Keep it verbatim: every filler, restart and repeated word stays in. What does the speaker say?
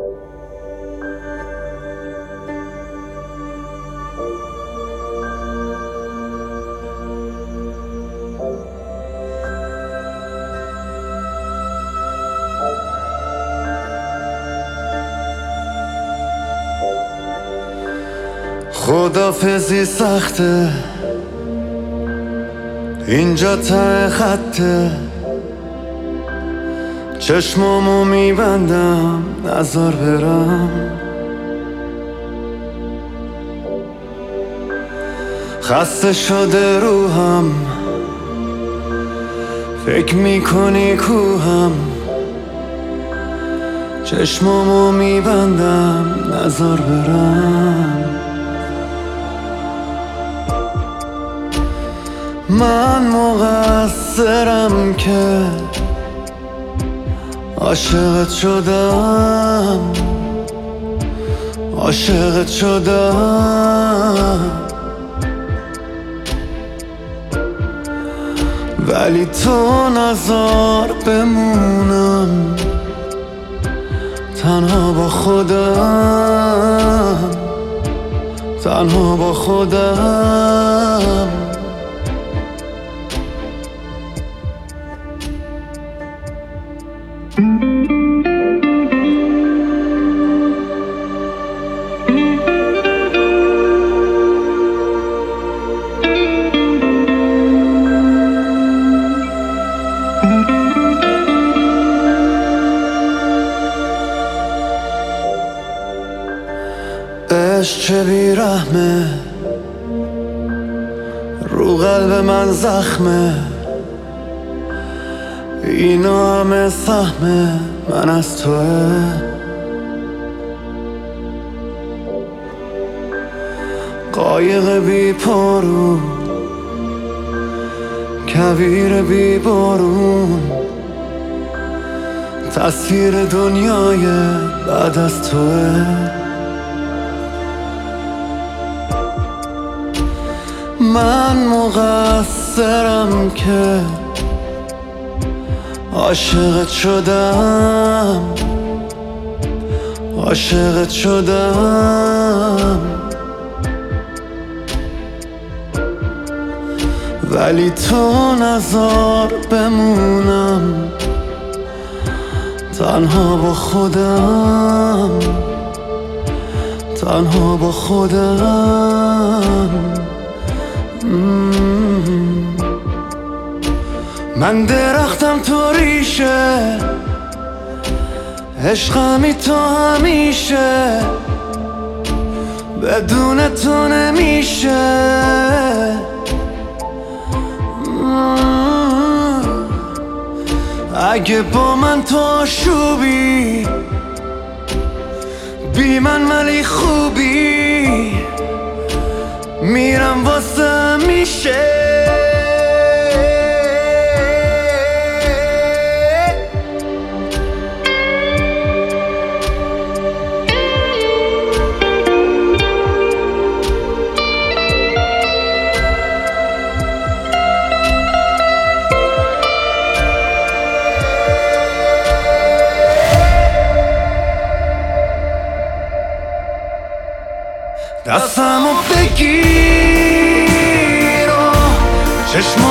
خدافزی سخته، اینجا ته خطه، چشمامو میبندم نزار برم. خسته شده روحم، فکر میکنی کوهم، چشمامو میبندم نزار برم. من مقصرم که عاشقت شدم، عاشقت شدم، ولی تو نذار بمونم تنها با خودم، تنها با خودم. عشق چه بیرحمه، رو قلب من زخمه، اینا همه سهمه من از توه. قایق بی پارو، کویر بی بارون، تصویر دنیای بعد از توه. من مقصرم که عاشقت شدم، عاشقت شدم، ولی تو نذار بمونم تنها با خودم، تنها با خودم. من درختم تو ریشه، عشقمی تو همیشه، بدون تو نمیشه. اگه با من تو آشوبی، بی من ولی خوبی، میرم واسه میشه. دستمو بگیر و چشم